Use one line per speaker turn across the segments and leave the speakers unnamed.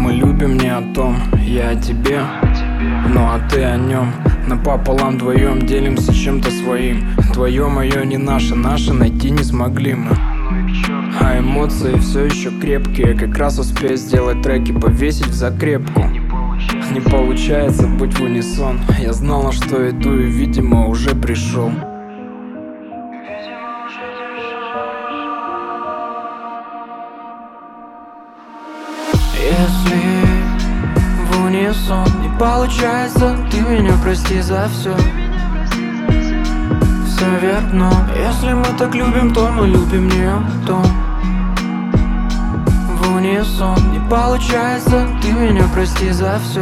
мы любим, не о том. Я о тебе, ну а ты о нем. Напополам вдвоем делимся чем-то своим. Твое, мое, не наше, наше найти не смогли мы. А эмоции все еще крепкие. Как раз успею сделать треки, повесить в закрепку. Не получается быть в унисон. Я знал, на что иду, и, видимо, уже пришел.
Если в унисон не получается, ты меня прости за все. Все верно. Если мы так любим, то мы любим не о том. В унисон не получается, ты меня прости за все.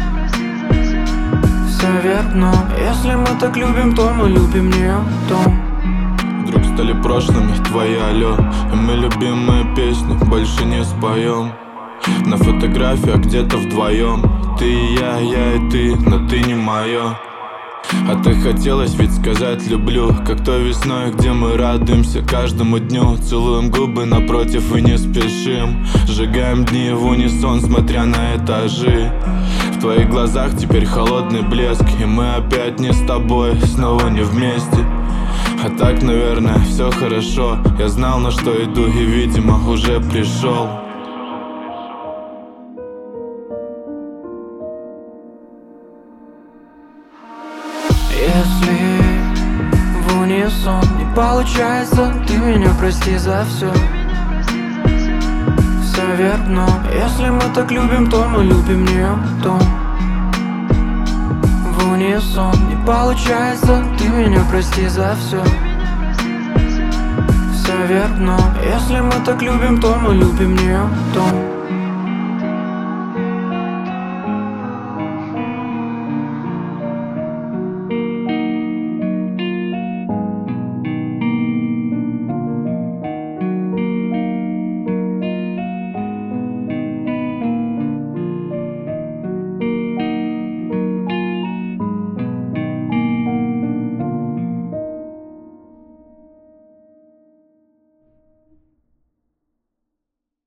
Все верно. Если мы так любим, то мы любим не о том.
Вдруг стали прошлыми твои алло, и мы любимые песни больше не споем. На фотографиях где-то вдвоем. Ты и я и ты, но ты не моё. А так хотелось ведь сказать люблю, как той весной, где мы радуемся каждому дню. Целуем губы напротив и не спешим. Сжигаем дни в унисон, смотря на этажи. В твоих глазах теперь холодный блеск, и мы опять не с тобой, снова не вместе. А так, наверное, все хорошо. Я знал, на что иду, и, видимо, уже пришел.
Если в унисон не получается, ты меня прости за все. Все верно. Если мы так любим, то мы любим не о том. В унисон не получается, ты меня прости за все. Все верно. Если мы так любим, то мы любим не о том.